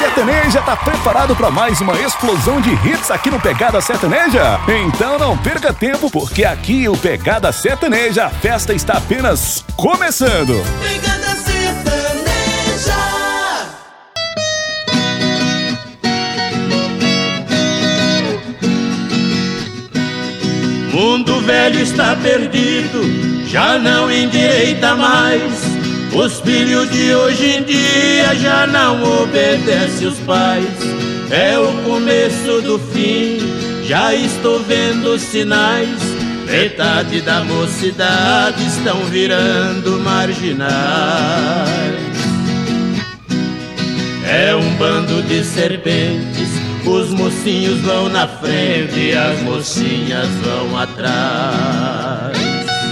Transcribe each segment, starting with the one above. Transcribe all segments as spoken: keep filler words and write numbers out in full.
Sertaneja tá preparado para mais uma explosão de hits aqui no Pegada Sertaneja? Então não perca tempo, porque aqui o Pegada Sertaneja, a festa está apenas começando. Pegada Sertaneja. Mundo velho está perdido, já não endireita mais. Os filhos de hoje em dia já não obedecem os pais. É o começo do fim, já estou vendo sinais. Metade da mocidade estão virando marginais. É um bando de serpentes, os mocinhos vão na frente e as mocinhas vão atrás.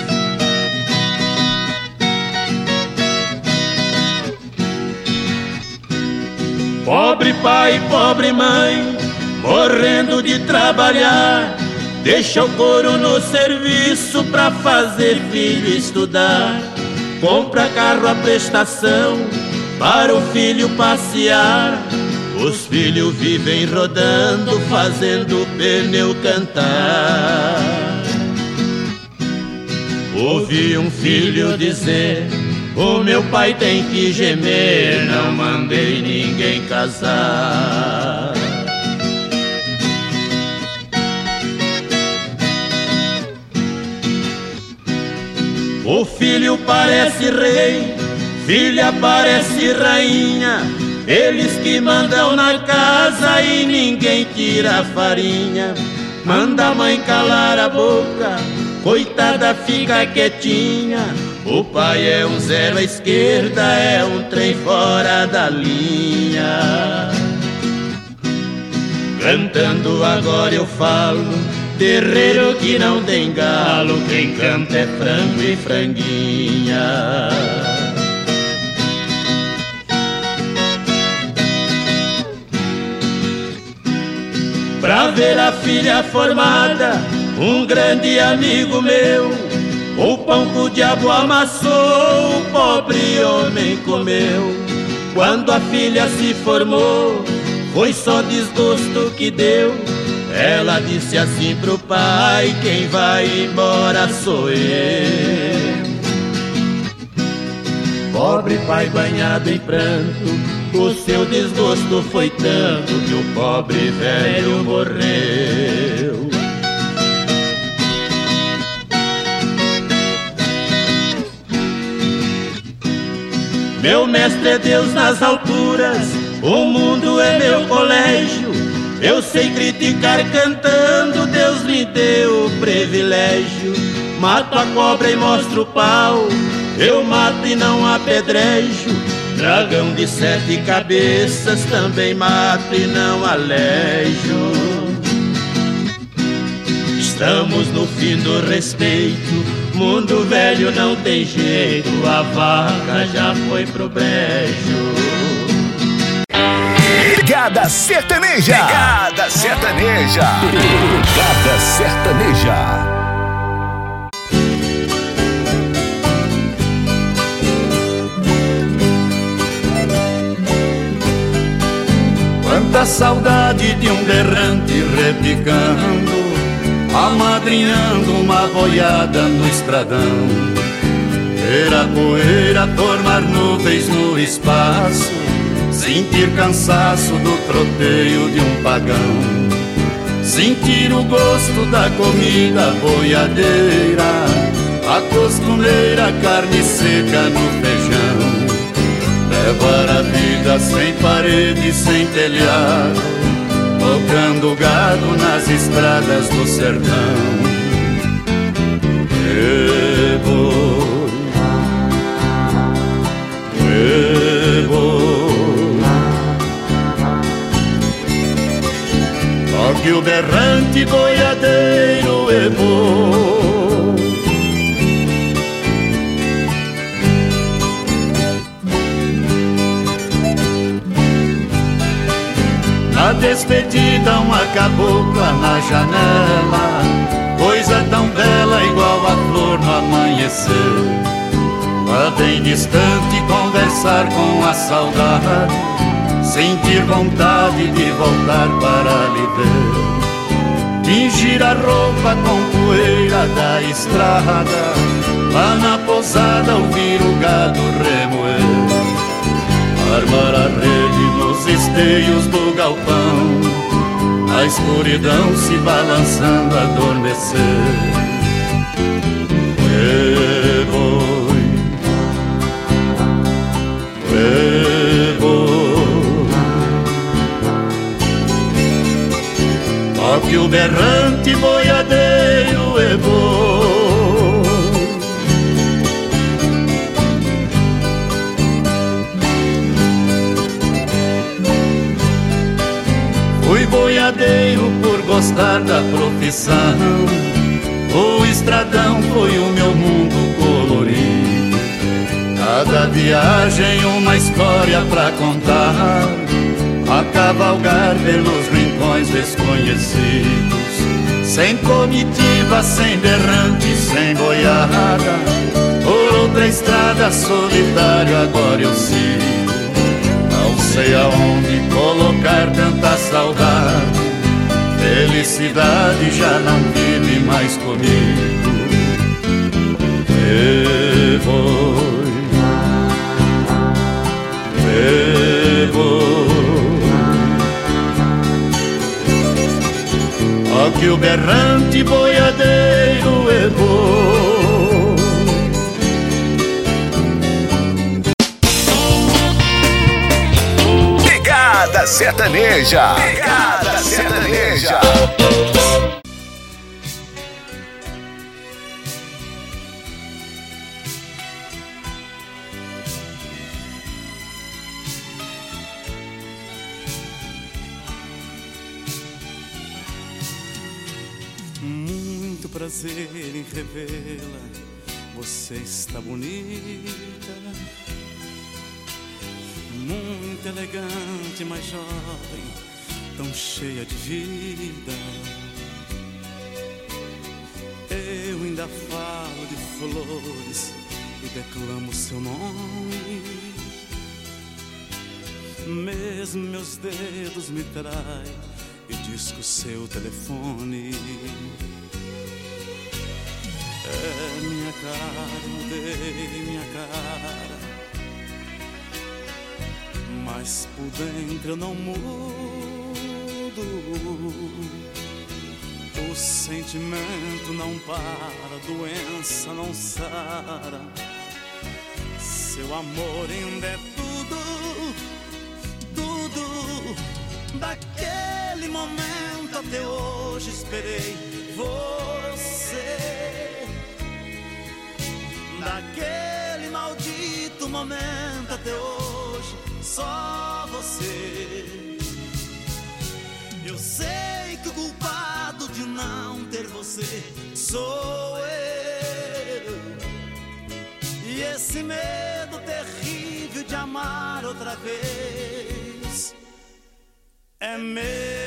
Pobre pai, pobre mãe, morrendo de trabalhar, deixa o couro no serviço pra fazer filho estudar. Compra carro à prestação para o filho passear. Os filhos vivem rodando, fazendo o pneu cantar. Ouvi um filho dizer: o meu pai tem que gemer, não mandei ninguém casar. O filho parece rei, filha parece rainha. Eles que mandam na casa e ninguém tira a farinha. Manda a mãe calar a boca, coitada fica quietinha. O pai é um zero à esquerda, é um trem fora da linha. Cantando agora eu falo, terreiro que não tem galo, quem canta é frango e franguinha. Pra ver a filha formada, um grande amigo meu, o pão que o diabo amassou, o pobre homem comeu. Quando a filha se formou, foi só desgosto que deu. Ela disse assim pro pai: quem vai embora sou eu. Pobre pai banhado em pranto, o seu desgosto foi tanto que o pobre velho morreu. Meu mestre é Deus nas alturas, o mundo é meu colégio. Eu sei criticar cantando, Deus me deu o privilégio. Mato a cobra e mostro o pau, eu mato e não apedrejo. Dragão de sete cabeças também mato e não alejo. Estamos no fim do respeito, mundo velho não tem jeito, a vaca já foi pro brejo. Pegada Sertaneja. Pegada Sertaneja. Pegada Sertaneja. Quanta saudade de um berrante repicando, amadrinhando uma boiada no estradão. Ver a poeira formar nuvens no espaço, sentir cansaço do troteio de um pagão, sentir o gosto da comida boiadeira, a costumeira carne seca no feijão. Levar a vida sem parede, sem telhado, tocando gado nas estradas do sertão. E boi, e boi, toque o berrante boiadeiro, e boi. A despedida, uma cabocla na janela, coisa tão bela igual a flor no amanhecer. Lá bem distante conversar com a saudade, sentir vontade de voltar para lhe ver, tingir a roupa com poeira da estrada, lá na pousada ouvir o gado remoer, armar a rede nos esteios do galpão, a escuridão se balançando, adormecer. Me voy, me voy, ó que o berrante boiadeiro é bom. Fui boiadeiro por gostar da profissão, o estradão foi o meu mundo colorido, cada viagem uma história pra contar, a cavalgar pelos rincões desconhecidos, sem comitiva, sem berrante, sem boiada, por outra estrada solitário agora eu sigo, não sei aonde colocar tanta saudade, felicidade já não vive mais comigo. Me voy, me voy, ó que o berrante boiadeiro é bom. Pegada Sertaneja. Pegada Sertaneja. Muito prazer em revê-la, você está bonita, muito elegante, mais jovem, tão cheia de vida. Eu ainda falo de flores e declamo seu nome, mesmo meus dedos me traem e disco seu telefone. É minha cara, mudei minha cara, mas por dentro eu não mudo. O sentimento não para, a doença não sara. Seu amor ainda é tudo, tudo. Daquele momento até hoje esperei você. Daquele maldito momento até hoje só você. Eu sei que o culpado de não ter você sou eu, e esse medo terrível de amar outra vez é meu.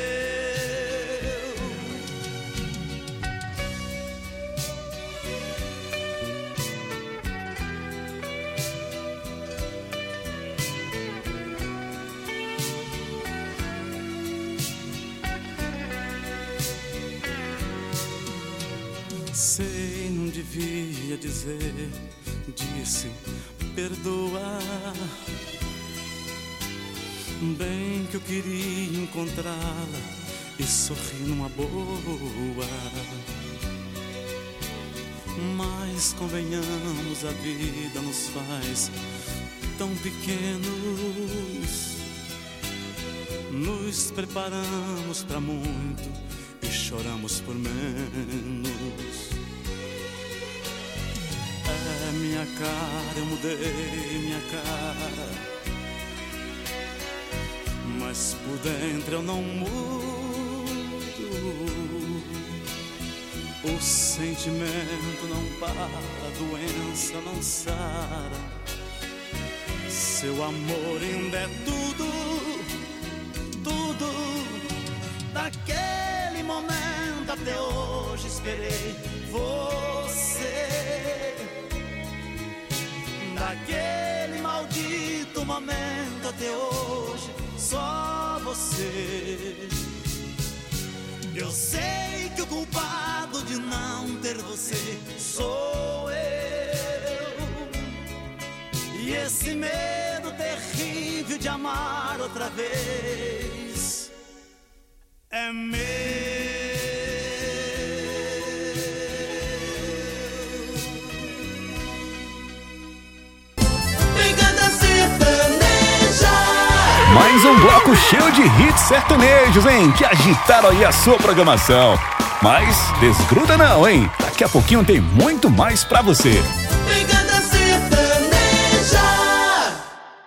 Sei, não devia dizer, disse, perdoa. Bem que eu queria encontrá-la e sorrir numa boa, mas convenhamos, a vida nos faz tão pequenos. Nos preparamos pra muito e choramos por menos. É minha cara, eu mudei minha cara, mas por dentro eu não mudo. O sentimento não para, a doença não sara. Seu amor ainda é tudo, tudo. Daquele momento até hoje esperei você. Daquele maldito momento até hoje só você. Eu sei que o culpado de não ter você sou eu. E esse medo terrível de amar outra vez é meu. Pegada Sertaneja. Mais um bloco cheio de hits sertanejos, hein? Que agitaram aí a sua programação. Mas desgruda não, hein? Daqui a pouquinho tem muito mais pra você. Pegada